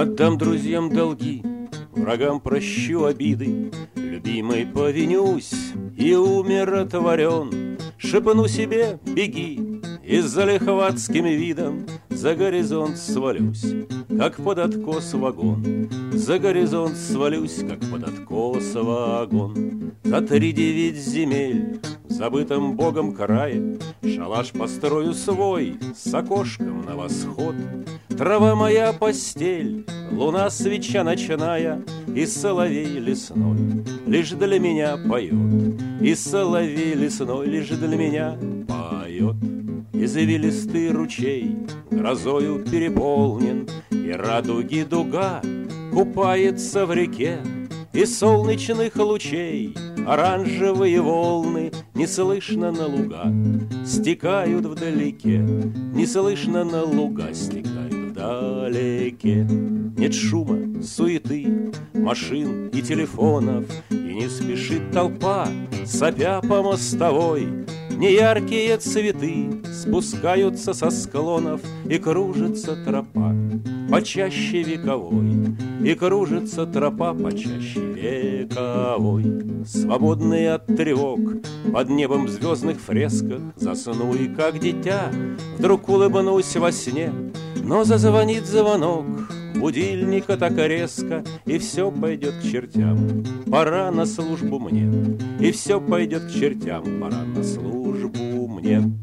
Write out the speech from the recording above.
Отдам друзьям долги, врагам прощу обиды, любимой повинюсь и умиротворен. Шепну себе: беги, и с залихватским видом за горизонт свалюсь, как под откос вагон. За горизонт свалюсь, как под откос вагон. За 3-9 земель в забытом Богом крае шалаш построю свой с окошком на восход. Трава моя постель, луна свеча ночная, и соловей лесной лишь для меня поет. И соловей лесной лишь для меня поет. Извилистый ручей грозою переполнен, и радуги дуга купается в реке. И солнечных лучей оранжевые волны не слышно на луга стекают вдалеке. Не слышно на луга стекают вдалеке. Нет шума, суеты, машин и телефонов, и не спешит толпа, сопя по мостовой. Неяркие цветы спускаются со склонов, и кружится тропа почаще вековой. И кружится тропа почаще вековой. Свободный от тревог под небом в звездных фресках засну и как дитя вдруг улыбнусь во сне. Но зазвонит звонок будильника так резко, и все пойдет к чертям, пора на службу мне. И все пойдет к чертям, пора на службу мне.